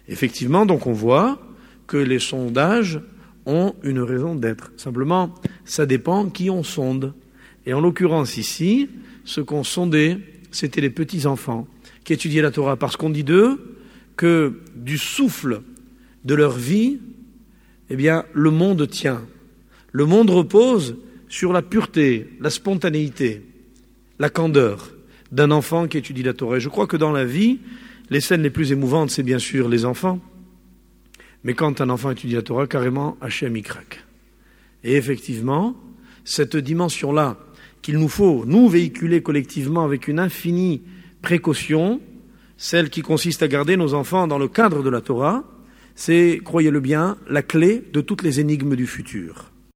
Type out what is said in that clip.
Effectivement, donc on voit que les sondages ont une raison d'être. Simplement, ça dépend qui on sonde. Et en l'occurrence ici, ceux qu'on sondait, c'était les petits-enfants qui étudiaient la Torah, parce qu'on dit d'eux que du souffle de leur vie, eh bien, le monde tient. Le monde repose sur la pureté, la spontanéité, la candeur d'un enfant qui étudie la Torah. Et je crois que dans la vie, les scènes les plus émouvantes, c'est bien sûr les enfants. Mais quand un enfant étudie la Torah, carrément, Hachem y craque. Et effectivement, cette dimension-là, qu'il nous faut, nous, véhiculer collectivement avec une infinie précaution, celle qui consiste à garder nos enfants dans le cadre de la Torah, c'est, croyez-le bien, la clé de toutes les énigmes du futur.